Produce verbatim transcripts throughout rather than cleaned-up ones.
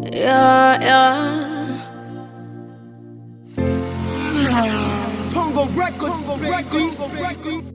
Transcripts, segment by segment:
Yeah, yeah. Tongo Records, Tongo Records, Records.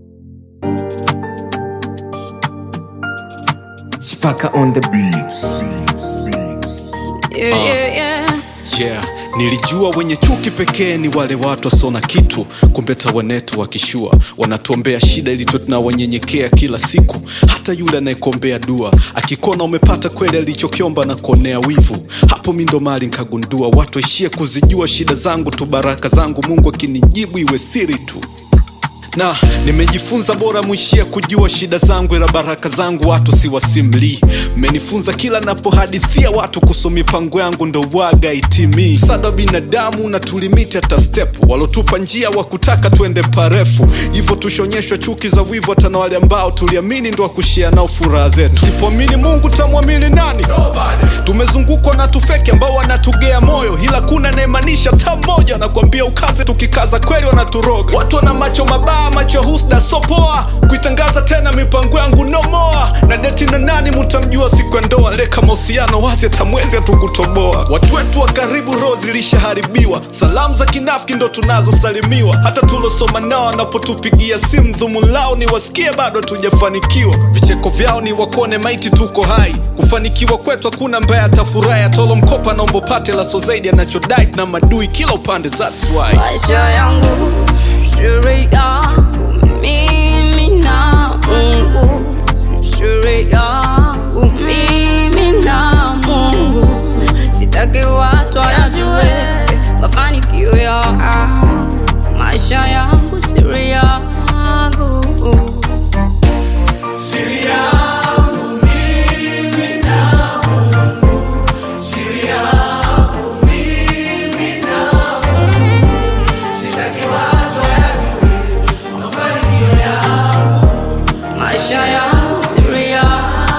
Chipaka on the beats. Yeah, yeah, yeah. Yeah, nilijua wenye chuki pekee ni wale watu wasona kitu. Kumbe tawanetu wakishua wanatuombea shida ili tuwe tunawanyenyekea kila siku. Hata yule anayekombea dua akikona umepata kweli alichokiomba na kuonea wivu. Hapo mimi ndo mali nikagundua watu waishie kuzijua shida zangu tu, baraka zangu Mungu akinijibu iwe siri tu. Na nimejifunza bora muishia kujua shida zangu ila baraka zangu watu siwasimli. Mmenifunza kila napohadithia watu kuhusu mipango yangu ndo waga itimi. Sada binadamu na tulimiti hata step, walotupa njia wa kutaka tuende parefu. Hivyo tushonyeshwa chuki za wivu hata na wale ambao tuliamini ndo wakushia nao furaha zetu. Sipoamini Mungu tamwamini nani? Nobody. Tumezungukwa na tufeki ambao wanatugea moyo, ila kuna naemanisha ta mmoja na kuambia ukaze, tukikaza kweli wanaturoga. Watu wana macho mabaya, macho husda sopoa, kuitangaza tena mipango yangu no more. Na deti na nani mutamjua siku ya ndoa, leka mahusiano wazi atamwezi atukutoboa. Watu wetu wa karibu roho zilishaharibiwa, salamu za kinafiki ndo tunazo salimiwa. Hata tulosoma nao wanapotupigia simu dhumuni lao ni wasikie bado tujafanikiwa. Vicheko vyao ni wakone maiti tuko hai, kufanikiwa kwetu hakuna mbaya atafurahi. Atolo mkopa na umbopate la so zaidi anachodai na madui kila upande, that's why maisha yangu sheria mimi na Mungu, sheria mimi na Mungu. Sitaki watu wajue mafanikio ya maisha yangu, siri yangu, Siri yangu mimi na Mungu, siri yangu mimi na Mungu. Sitaki watu wajue mafanikio yangu, maisha yangu, siri yangu.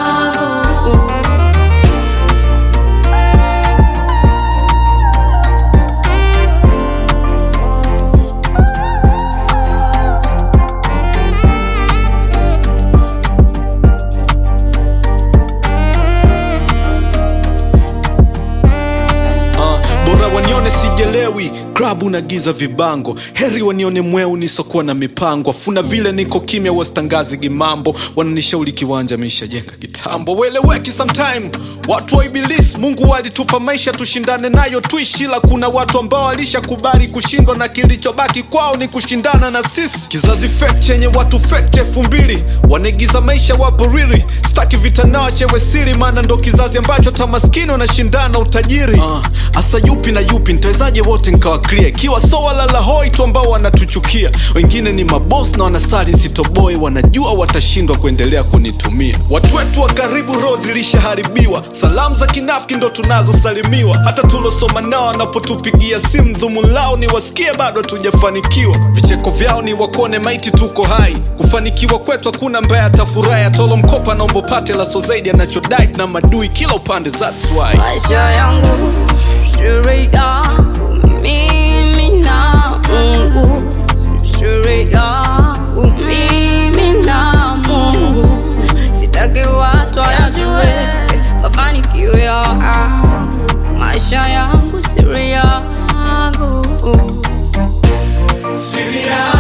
wanione sijelewi, krabu na giza vibango. Heri wanione mweu nisokuwa na mipango. Afuna vile niko kimya wastangazi gimambo, wananishauri kiwanja meisha jenga kitambo. Weleweki sometime, watu wa ibilisi. Mungu walitupa maisha tushindane nayo tuishi, ila kuna watu ambao walisha kubali kushindwa na kilichobaki kwao ni kushindana na sisi. Kizazi fake chenye watu fake elfu mbili, wanaigiza maisha wapo riri. Staki vita nao chewe siri, maana ndo kizazi ambacho tamaskini wanashindana utajiri. uh, Asa yupi na yupi nitawezaje wote nikawa clear, kiwa so wala hoi tu ambao wanatuchukia. Wengine ni maboss na wanasali sitoboy, wanajua watashindwa kuendelea kunitumia. Watu wetu wa karibu roho zilishaharibiwa, salamu za kinafiki ndo tunazo salimiwa. Hata tulosoma nao wanapotupigia simu dhumuni lao ni wasikie bado tujafanikiwa. Vicheko vyao ni wakone maiti tuko hai, kufanikiwa kwetu hakuna mbaya atafurahi. Atolo mkopa na umbopate la so zaidi anachodai na madui kila upande, that's why maisha yangu sheria mimi na Mungu, sheria mimi na Mungu. Sitaki watu wajue mafanikio ya maisha yangu, siri yangu, siri yangu.